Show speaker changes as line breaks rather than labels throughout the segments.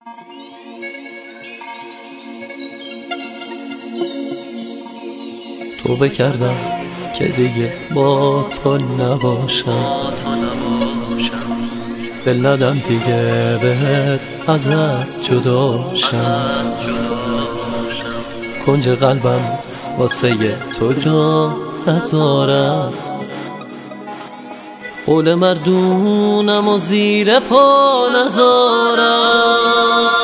توبه کردم که دیگه با تو نباشم، دل ندم دیگه بهت ازت جدا شم. کنج قلبم واسه تو جا نذارم، قول مردونم و زیر پا نذارم.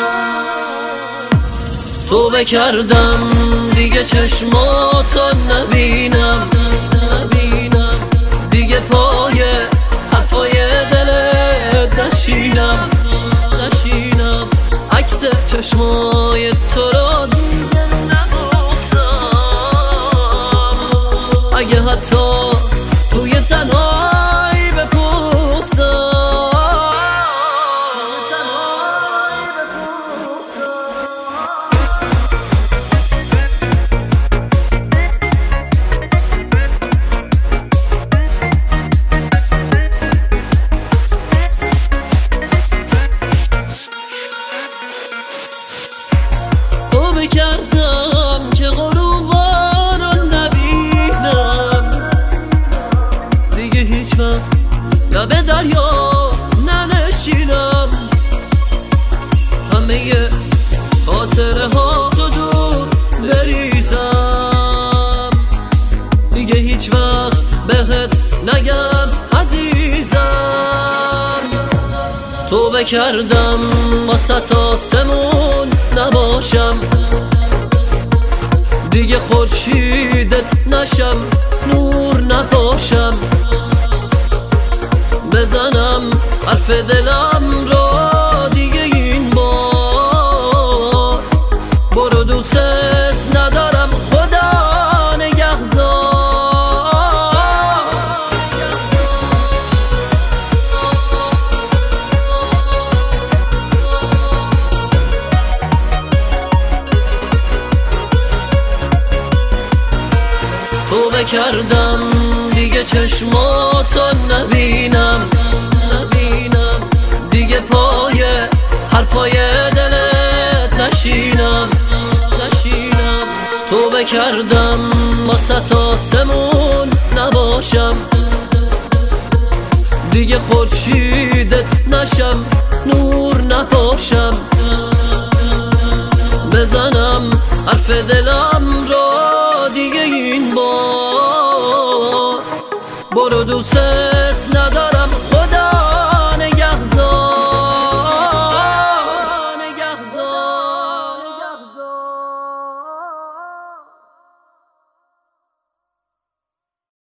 توبه کردم دیگه چشماتو نبینم، دیگه پای حرفای دلت نشینم. عکس چشمای تو رو دیگه نبوسم، اگه حتی توی تنهایی بپوسم. توبه کردم که غروبا رو نبینم، دیگه هیچ وقت لب دریا ننشینم. همه خاطره ها تو دور بریزم، دیگه هیچ وقت بهت نگم عزیزم. توبه کردم واسه آسمون نباشم، دیگه خورشیدت نشم، نور نباشم. بزنم حرف دلم رو دیگه این بار، برو دوست ندارم خدا نگهدار. توبه کردم دیگه چشماتو نبینم، دیگه پای حرفای دلت نشینم. توبه کردم واسه آسمون نباشم، دیگه خورشیدت نشم، نور نباشم. بزنم حرف دلم رو دیگه این بار، برو دوست